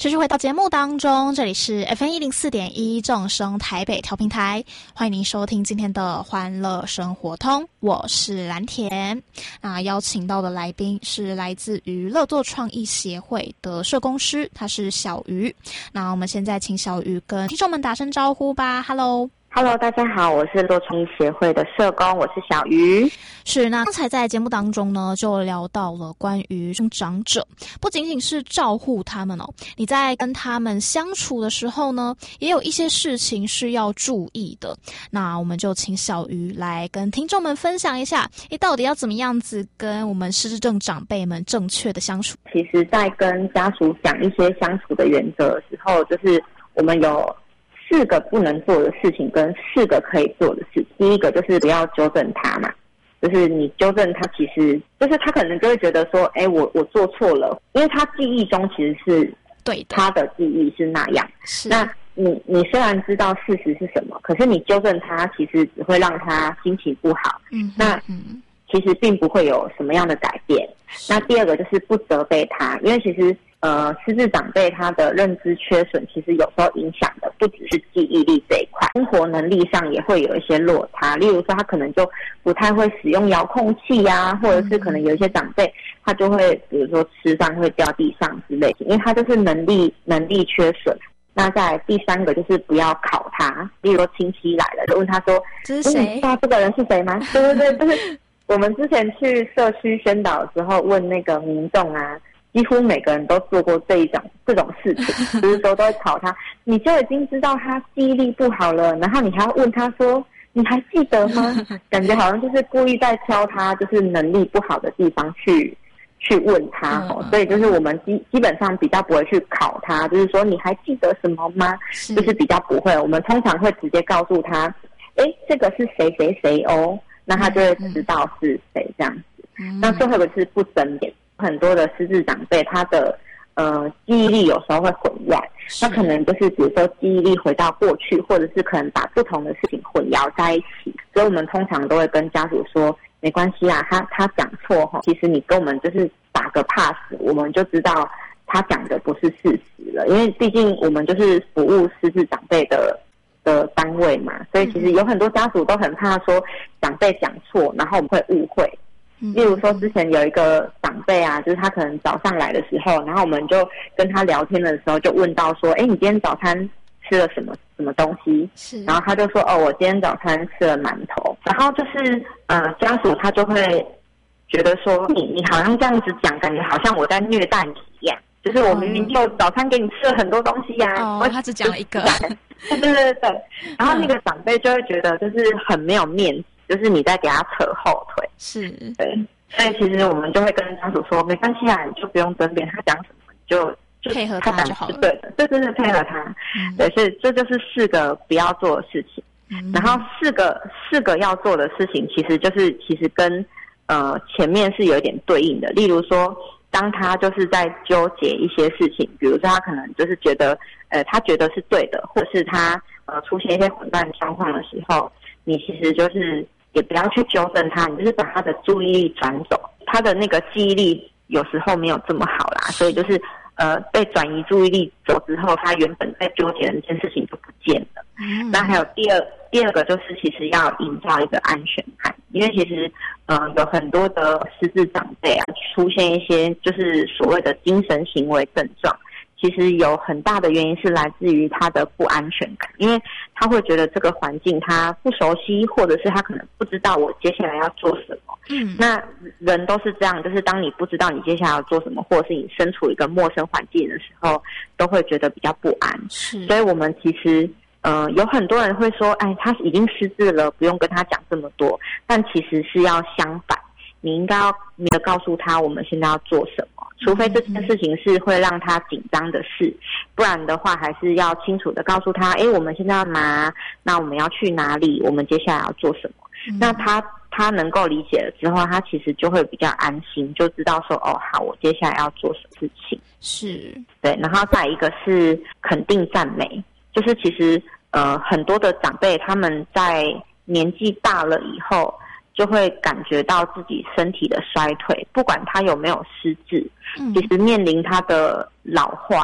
持续回到节目当中，这里是 FM104.1 正声台北调频台，欢迎您收听今天的欢乐生活通，我是蓝田。那邀请到的来宾是来自于乐作创意协会的社工师，他是小鱼。那我们现在请小鱼跟听众们打声招呼吧。 Hello， 大家好，我是乐作创意协会的社工，我是小鱼。 是，那刚才在节目当中呢，就聊到了关于长者，不仅仅是照顾他们哦，你在跟他们相处的时候呢，也有一些事情是要注意的。那我们就请小鱼来跟听众们分享一下，到底要怎么样子跟我们失智症长辈们正确的相处。 其实在跟家属讲一些相处的原则的时候，就是我们有4个不能做的事情跟4个可以做的事情。第一个就是不要纠正他嘛，就是你纠正他，其实就是他可能就会觉得说，我做错了，因为他记忆中其实是对的，他的记忆是那样。那你虽然知道事实是什么，可是你纠正他，其实只会让他心情不好。那其实并不会有什么样的改变。那第二个就是不责备他，因为其实失智长辈他的认知缺损，其实有时候影响的不只是记忆力这一块，生活能力上也会有一些落差。例如说他可能就不太会使用遥控器啊，或者是可能有一些长辈他就会比如说吃饭会掉地上之类的，因为他就是能力缺损。那再来第3个就是不要考他，例如说亲戚来了就问他说这是谁，你知道这个人是谁吗？对，就是我们之前去社区宣导的时候问那个民众啊，几乎每个人都做过这种事情，就是说都会考他，你就已经知道他记忆力不好了，然后你还要问他说你还记得吗？感觉好像就是故意在挑他就是能力不好的地方去问他所以就是我们基本上比较不会去考他，就是说你还记得什么吗？就是比较不会，我们通常会直接告诉他，这个是谁谁谁哦，那他就会知道是谁这样子。那最后一个是不争辩，很多的失智长辈他的记忆力有时候会混乱，那可能就是比如说记忆力回到过去，或者是可能把不同的事情混淆在一起，所以我们通常都会跟家属说没关系啊，他讲错其实你跟我们就是打个 pass， 我们就知道他讲的不是事实了，因为毕竟我们就是服务失智长辈的单位嘛，所以其实有很多家属都很怕说长辈讲错，然后我们会误会。例如说之前有一个长辈啊，就是他可能早上来的时候，然后我们就跟他聊天的时候就问到说你今天早餐吃了什么东西？然后他就说我今天早餐吃了馒头。然后就是家属他就会觉得说你好像这样子讲，感觉好像我在虐待你一样，就是我明明就早餐给你吃了很多东西呀， 他只讲了一个。 对，然后那个长辈就会觉得就是很没有面子，就是你在给他扯后腿。是，对，所以其实我们就会跟家属说没关系啊，你就不用争辩，他讲什么就配合他就好了。 对的，对，配合他。对，所以这就是4个不要做的事情。然后4个要做的事情，其实跟前面是有一点对应的。例如说，当他就是在纠结一些事情，比如说他可能就是觉得他觉得是对的，或者是他出现一些混乱状况的时候，你其实就是也不要去纠正他，你就是把他的注意力转走。他的那个记忆力有时候没有这么好啦，所以就是被转移注意力走之后，他原本在纠结的那件事情就不见了。那还有第二个就是其实要营造一个安全感，因为其实有很多的失智长辈啊，出现一些就是所谓的精神行为症状，其实有很大的原因是来自于他的不安全感，因为他会觉得这个环境他不熟悉，或者是他可能不知道我接下来要做什么。那人都是这样，就是当你不知道你接下来要做什么，或者是你身处一个陌生环境的时候，都会觉得比较不安。所以我们其实有很多人会说他已经失智了，不用跟他讲这么多，但其实是要相反，你应该要明确告诉他我们现在要做什么，除非这件事情是会让他紧张的事，不然的话还是要清楚的告诉他我们现在要拿，那我们要去哪里，我们接下来要做什么。那他能够理解了之后，他其实就会比较安心，就知道说好，我接下来要做什么事情。是，对。然后再一个是肯定赞美，就是其实很多的长辈他们在年纪大了以后，就会感觉到自己身体的衰退，不管他有没有失智，其实面临他的老化，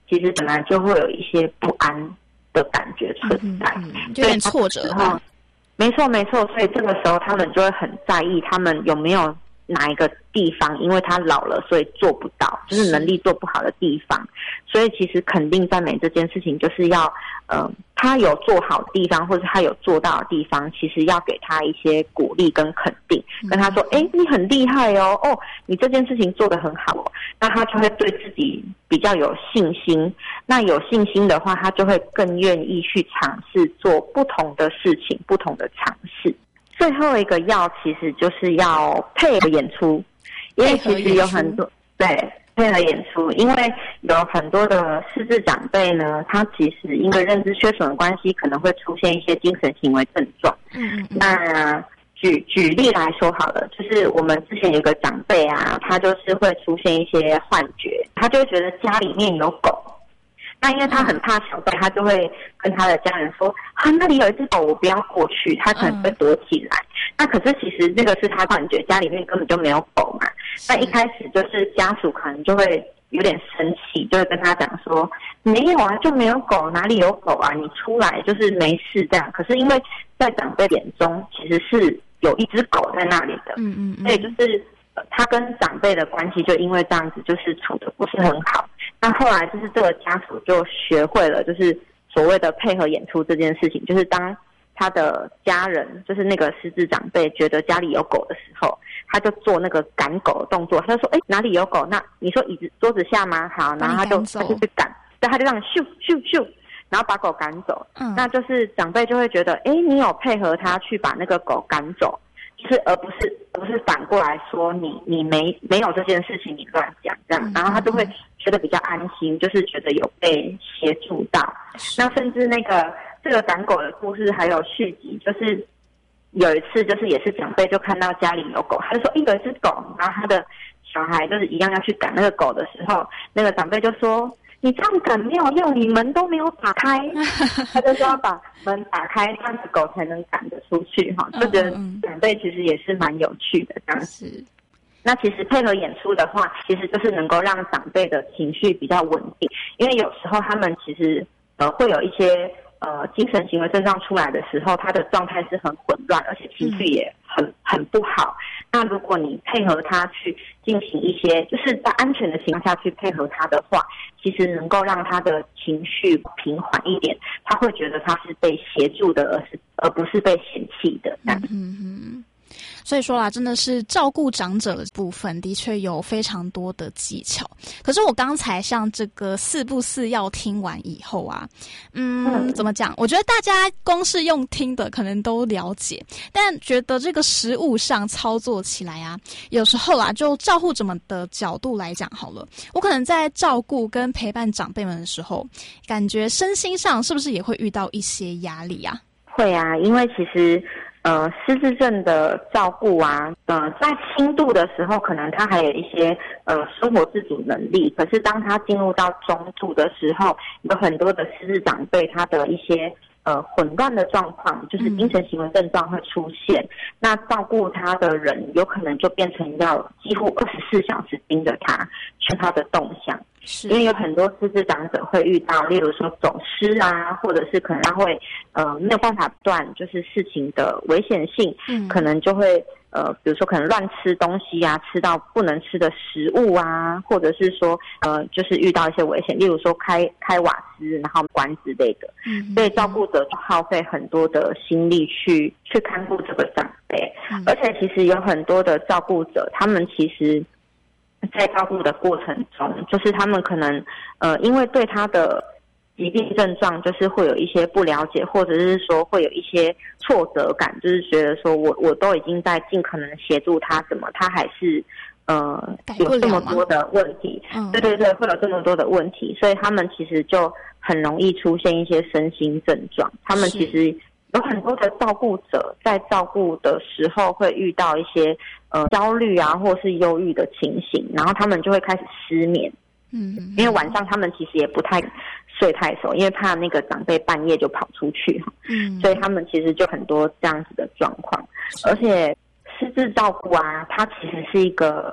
其实本来就会有一些不安的感觉存在， 就有点挫折吧。 没错，所以这个时候他们就会很在意他们有没有哪一个地方因为他老了所以做不到，就是能力做不好的地方。所以其实肯定赞美这件事情就是要他有做好的地方或者他有做到的地方，其实要给他一些鼓励跟肯定，跟他说你很厉害哦，你这件事情做得很好哦，那他就会对自己比较有信心。那有信心的话，他就会更愿意去尝试做不同的事情，不同的尝试。最后一个要其实就是要配合演出，因为其实有很多配合演出，因为有很多的失智长辈呢，他其实因为认知缺损的关系，可能会出现一些精神行为症状。那举例来说好了，就是我们之前有个长辈啊，他就是会出现一些幻觉，他就会觉得家里面有狗。那因为他很怕小狗，他就会跟他的家人说那里有一只狗，我不要过去，他可能会躲起来。那可是其实那个是他幻觉，家里面根本就没有狗嘛。那一开始就是家属可能就会有点生气，就会跟他讲说没有啊，就没有狗，哪里有狗啊，你出来就是没事这样。可是因为在长辈眼中其实是有一只狗在那里的，所以就是他跟长辈的关系就因为这样子就是处得不是很好。那后来就是这个家属就学会了就是所谓的配合演出这件事情，就是当他的家人就是那个失智长辈觉得家里有狗的时候，他就做那个赶狗的动作，他就说哪里有狗，那你说椅子桌子下吗？好，然后他就去赶，对，他就这样咻咻咻，然后把狗赶走。那就是长辈就会觉得你有配合他去把那个狗赶走，就是而不是反过来说你没有这件事情你乱讲这样，然后他就会觉得比较安心，就是觉得有被协助到。那甚至这个赶狗的故事还有续集，就是有一次就是也是长辈就看到家里有狗，他就说有一只狗，然后他的小孩就是一样要去赶那个狗的时候，那个长辈就说你这样赶没有用，你门都没有打开。他就说要把门打开，这样子狗才能赶得出去哈。就觉得长辈其实也是蛮有趣的这样子。那其实配合演出的话，其实就是能够让长辈的情绪比较稳定，因为有时候他们其实会有一些精神行为症状出来的时候，他的状态是很混乱，而且情绪也很不好。那如果你配合他去进行一些，就是在安全的情况下去配合他的话，其实能够让他的情绪平缓一点，他会觉得他是被协助的，而不是被嫌弃的这样。 所以说啦，真的是照顾长者的部分的确有非常多的技巧。可是我刚才像这个4不4要听完以后啊，怎么讲？我觉得大家光是用听的可能都了解，但觉得这个实务上操作起来啊，有时候啊，就照护者们的角度来讲好了，我可能在照顾跟陪伴长辈们的时候，感觉身心上是不是也会遇到一些压力啊？ 会啊，因为其实失智症的照顾啊，在轻度的时候，可能他还有一些生活自主能力。可是当他进入到中度的时候，有很多的失智长辈，他的一些混乱的状况，就是精神行为症状会出现。那照顾他的人，有可能就变成要几乎24小时盯着他，看他的动向。因为有很多失智长者会遇到，例如说走失啊，或者是可能他会没有办法断就是事情的危险性，可能就会比如说可能乱吃东西啊，吃到不能吃的食物啊，或者是说就是遇到一些危险，例如说开瓦斯然后关之类的。所以照顾者就耗费很多的心力去看顾这个长辈。而且其实有很多的照顾者，他们其实在照顾的过程中，就是他们可能因为对他的疾病症状就是会有一些不了解，或者是说会有一些挫折感，就是觉得说我都已经在尽可能协助他，怎么他还是有这么多的问题。对，会有这么多的问题，所以他们其实就很容易出现一些身心症状。他们其实有很多的照顾者在照顾的时候会遇到一些焦虑啊，或是忧郁的情形，然后他们就会开始失眠。因为晚上他们其实也不太睡太熟，因为怕那个长辈半夜就跑出去，所以他们其实就很多这样子的状况。而且失智照顾啊，它其实是一个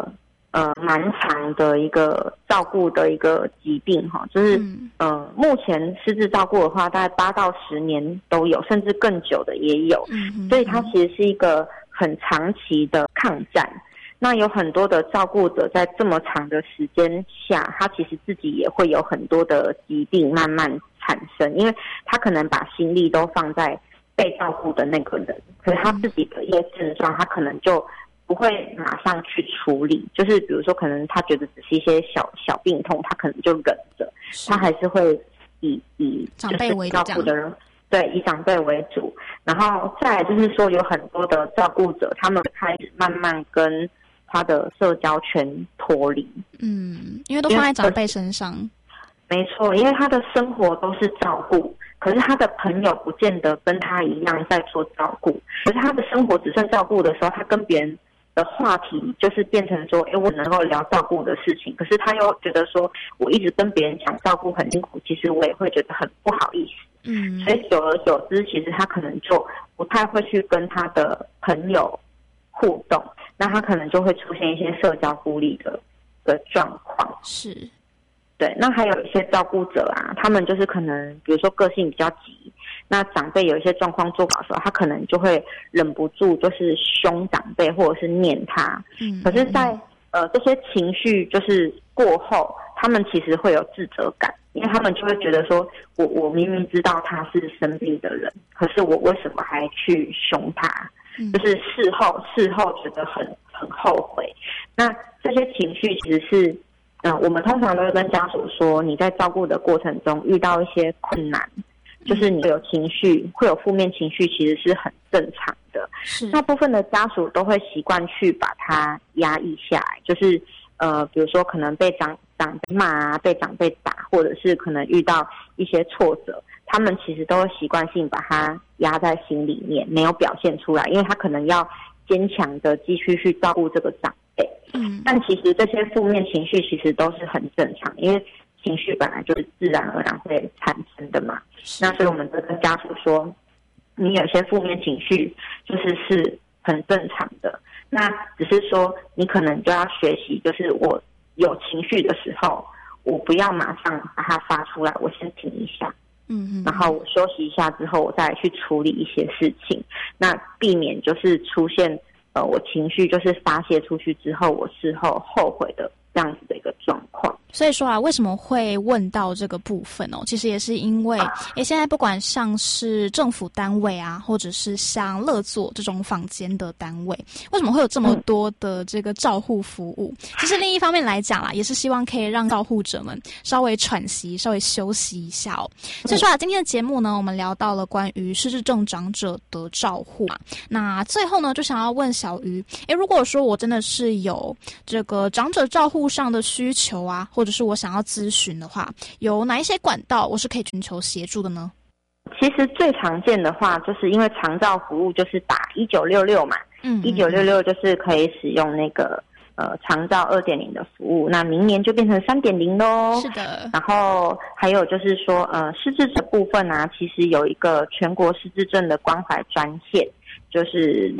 蛮长的一个照顾的一个疾病哈，就是目前失智照顾的话，大概8到10年都有，甚至更久的也有，所以它其实是一个很长期的抗战。那有很多的照顾者在这么长的时间下，他其实自己也会有很多的疾病慢慢产生，因为他可能把心力都放在被照顾的那个人，可是他自己的一些症状，他可能就不会马上去处理，就是比如说可能他觉得只是一些小病痛，他可能就忍着，他还是会以长辈为主， 照顾的人，对，以长辈为主。然后再来就是说，有很多的照顾者，他们开始慢慢跟他的社交圈脱离， 因为都放在长辈身上。 没错，因为他的生活都是照顾，可是他的朋友不见得跟他一样在做照顾，可是他的生活只剩照顾的时候，他跟别人的话题就是变成说，我能够聊照顾的事情，可是他又觉得说，我一直跟别人讲照顾很辛苦，其实我也会觉得很不好意思。所以久而久之，其实他可能就不太会去跟他的朋友互动，那他可能就会出现一些社交孤立的状况。 是， 对。那还有一些照顾者啊，他们就是可能比如说个性比较急，那长辈有一些状况做不好的时候，他可能就会忍不住就是凶长辈或者是念他。可是在这些情绪就是过后，他们其实会有自责感，因为他们就会觉得说，我明明知道他是生病的人，可是我为什么还去凶他？就是事后觉得很后悔。那这些情绪其实是我们通常都会跟家属说，你在照顾的过程中遇到一些困难，就是你有情绪，会有负面情绪，其实是很正常的。大部分的家属都会习惯去把它压抑下来，就是比如说可能被长辈骂啊，被长辈打，或者是可能遇到一些挫折，他们其实都会习惯性把它压在心里面，没有表现出来，因为他可能要坚强的继续去照顾这个长辈。但其实这些负面情绪其实都是很正常，因为情绪本来就是自然而然会产生的嘛。那所以我们就跟家属说，你有些负面情绪是很正常的，那只是说你可能就要学习，就是我有情绪的时候，我不要马上把它发出来，我先停一下，然后我休息一下之后，我再来去处理一些事情，那避免就是出现我情绪就是发泄出去之后，我事后后悔的这样子的一个状况。 所以说啊，为什么会问到这个部分哦？其实也是因为，现在不管像是政府单位啊，或者是像乐作这种坊间的单位，为什么会有这么多的这个照护服务？其实另一方面来讲啦，也是希望可以让照护者们稍微喘息、稍微休息一下哦。所以说啊，今天的节目呢，我们聊到了关于失智症长者的照护嘛。那最后呢，就想要问小鱼，如果说我真的是有这个长者照护上的需求啊，或者是我想要咨询的话，有哪一些管道我是可以寻求协助的呢？ 其实最常见的话，就是因为长照服务就是打1966嘛，1966就是可以使用那个长照 2.0 的服务，那明年就变成 3.0 咯。是的。然后还有就是说失智的部分啊，其实有一个全国失智症的关怀专线，就是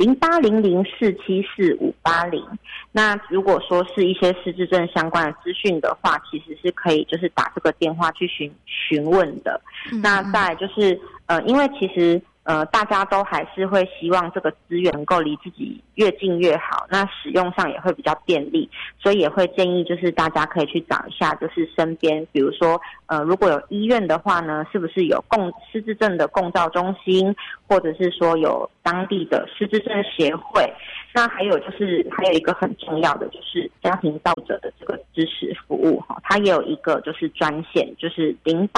0800474580。那如果说是一些失智症相关的资讯的话，其实是可以就是打这个电话去询问的。那再来就是因为其实大家都还是会希望这个资源能够离自己越近越好，那使用上也会比较便利，所以也会建议就是大家可以去找一下，就是身边比如说如果有医院的话呢，是不是有失智症的共照中心，或者是说有当地的失智症协会。那还有就是还有一个很重要的就是家庭照顾者的这个支持服务它也有一个就是专线，就是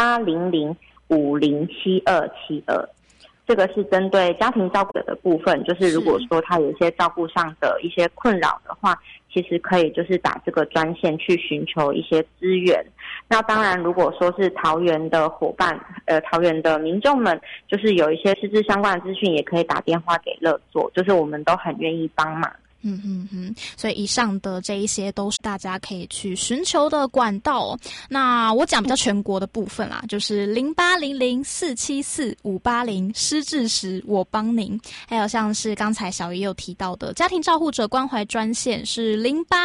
0800507272。这个是针对家庭照顾者的部分，就是如果说他有一些照顾上的一些困扰的话，其实可以就是打这个专线去寻求一些资源。那当然如果说是桃园的伙伴桃园的民众们，就是有一些失智相关的资讯也可以打电话给乐作，就是我们都很愿意帮忙， 所以以上的这一些都是大家可以去寻求的管道哦。那我讲比较全国的部分啦，就是0800474580失智时我帮您，还有像是刚才小鱼有提到的家庭照护者关怀专线是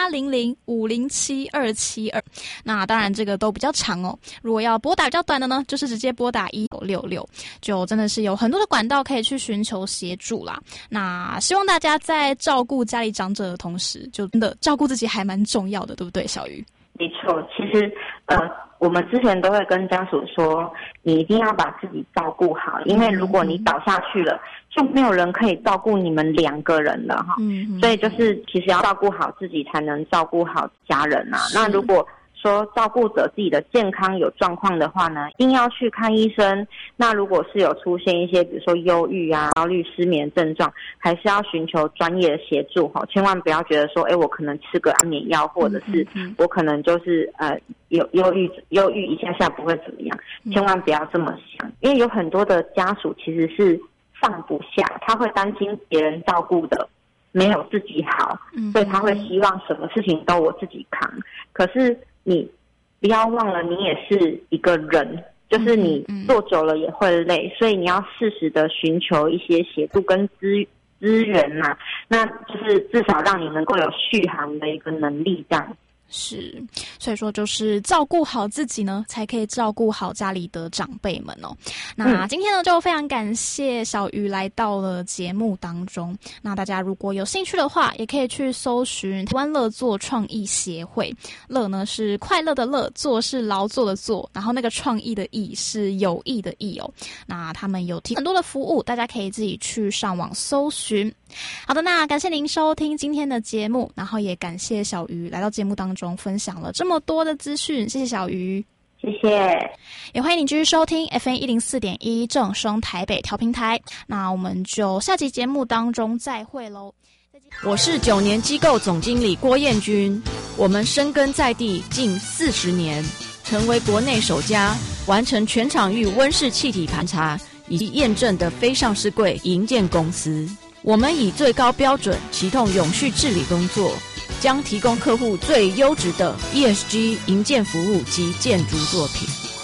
0800507272。那当然这个都比较长哦，如果要拨打比较短的呢，就是直接拨打1966，就真的是有很多的管道可以去寻求协助啦。那希望大家在照顾家里长者的同时，就真的照顾自己还蛮重要的，对不对，小鱼？ 没错，其实我们之前都会跟家属说，你一定要把自己照顾好，因为如果你倒下去了，就没有人可以照顾你们2个人了哈。所以就是其实要照顾好自己，才能照顾好家人啊。那如果说照顾者自己的健康有状况的话呢，一定要去看医生。那如果是有出现一些比如说忧郁啊、焦虑、失眠症状，还是要寻求专业的协助哈，千万不要觉得说我可能吃个安眠药，或者是我可能就是有忧郁一下下不会怎么样，千万不要这么想，因为有很多的家属其实是放不下，他会担心别人照顾的没有自己好，所以他会希望什么事情都我自己扛。可是你不要忘了，你也是一个人，就是你做久了也会累，所以你要适时的寻求一些协助跟资源嘛，那就是至少让你能够有续航的一个能力这样。 是，所以说就是照顾好自己呢，才可以照顾好家里的长辈们哦。那今天呢，就非常感谢小鱼来到了节目当中。那大家如果有兴趣的话，也可以去搜寻台湾乐作创意协会。乐呢是快乐的乐，作是劳作的作，然后那个创意的意是有意的意哦。那他们有提很多的服务，大家可以自己去上网搜寻。好的，那感谢您收听今天的节目，然后也感谢小鱼来到节目当中分享了这么多的资讯，谢谢小鱼。 谢谢， 也欢迎你继续收听 FM104.1 正声台北调频台。那我们就下集节目当中再会咯。 我是9年机构总经理郭彦君，我们深耕在地近40年，成为国内首家完成全场域温室气体盘查以及验证的非上市柜营建公司。我们以最高标准启动永续治理工作，将提供客户最优质的 ESG 营建服务及建筑作品。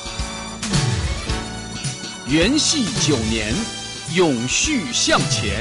元系9年，永续向前。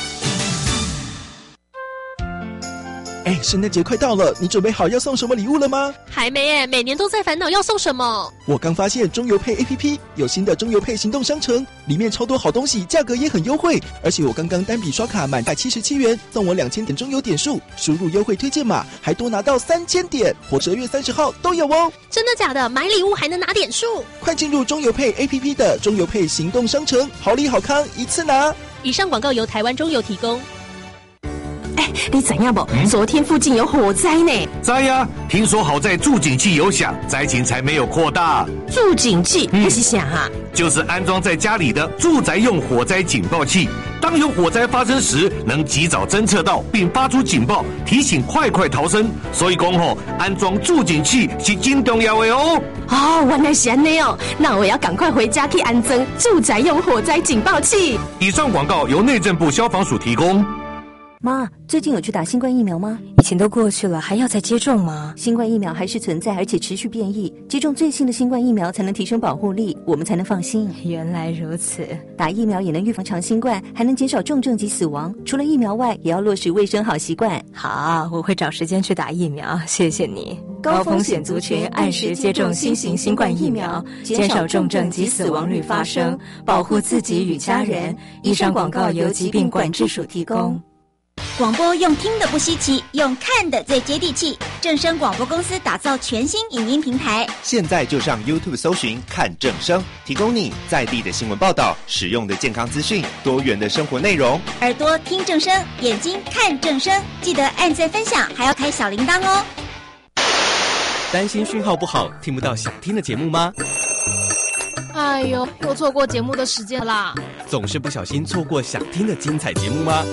圣诞节快到了，你准备好要送什么礼物了吗？ 还没耶，每年都在烦恼要送什么。 我刚发现中邮配 APP 有新的中邮配行动商城，里面超多好东西，价格也很优惠。而且我刚刚单笔刷卡满177元，送我2000点中邮点数，输入优惠推荐码还多拿到3000点，或12月30号都有哦。 真的假的？买礼物还能拿点数？ 快进入中邮配 APP 的中邮配行动商城，好礼好康一次拿。 以上广告由台湾中邮提供。你知影不？昨天附近有火灾呢。 知呀，听说好在助警器有响，灾情才没有扩大。 助警器那是啥啊？ 就是安装在家里的住宅用火灾警报器。当有火灾发生时，能及早侦测到并发出警报，提醒快逃生。所以讲安装助警器是真重要的哦。 原来是这样哦，那我要赶快回家去安装住宅用火灾警报器。 以上广告由内政部消防署提供。 妈，最近有去打新冠疫苗吗？以前都过去了，还要再接种吗？新冠疫苗还是存在，而且持续变异。接种最新的新冠疫苗才能提升保护力，我们才能放心。原来如此，打疫苗也能预防长新冠，还能减少重症及死亡。除了疫苗外，也要落实卫生好习惯。好，我会找时间去打疫苗，谢谢你。高风险族群按时接种新型新冠疫苗，减少重症及死亡率发生，保护自己与家人。以上广告由疾病管制署提供。 广播用听的不稀奇，用看的最接地气。正声广播公司打造全新影音平台， 现在就上 YouTube 搜寻看正声，提供你在地的新闻报道、实用的健康资讯、多元的生活内容。 耳朵听正声，眼睛看正声，记得按赞分享，还要开小铃铛哦。 担心讯号不好，听不到想听的节目吗？ 哎呦，又错过节目的时间啦！ 总是不小心错过想听的精彩节目吗？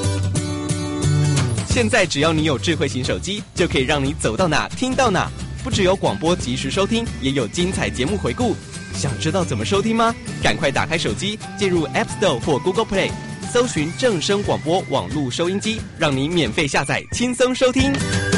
现在只要你有智慧型手机，就可以让你走到哪听到哪。不只有广播及时收听，也有精彩节目回顾。想知道怎么收听吗？赶快打开手机，进入 App Store 或 Google Play， 搜寻正声广播网络收音机，让你免费下载，轻松收听。